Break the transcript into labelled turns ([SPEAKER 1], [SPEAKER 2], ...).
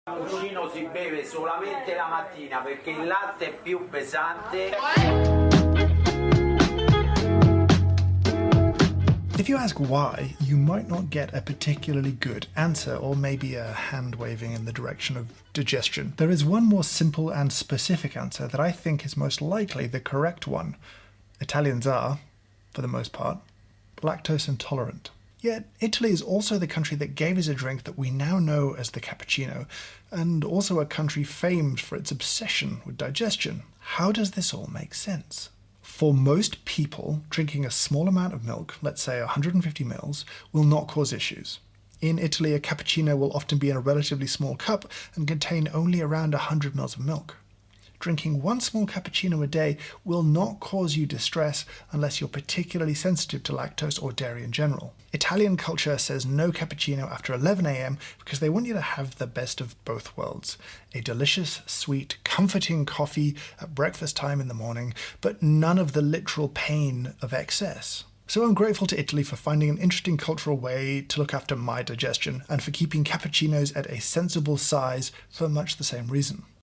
[SPEAKER 1] Cappuccino si beve solamente la mattina perché il latte è più pesante.
[SPEAKER 2] If you ask why, you might not get a particularly good answer, or maybe a hand waving in the direction of digestion. There is one more simple and specific answer that I think is most likely the correct one. Italians are, for the most part, lactose intolerant. Yet Italy is also the country that gave us a drink that we now know as the cappuccino, and also a country famed for its obsession with digestion. How does this all make sense? For most people, drinking a small amount of milk, let's say 150 ml, will not cause issues. In Italy, a cappuccino will often be in a relatively small cup and contain only around 100 ml of milk. Drinking one small cappuccino a day will not cause you distress unless you're particularly sensitive to lactose or dairy in general. Italian culture says no cappuccino after 11 a.m. because they want you to have the best of both worlds. A delicious, sweet, comforting coffee at breakfast time in the morning, but none of the literal pain of excess. So I'm grateful to Italy for finding an interesting cultural way to look after my digestion and for keeping cappuccinos at a sensible size for much the same reason.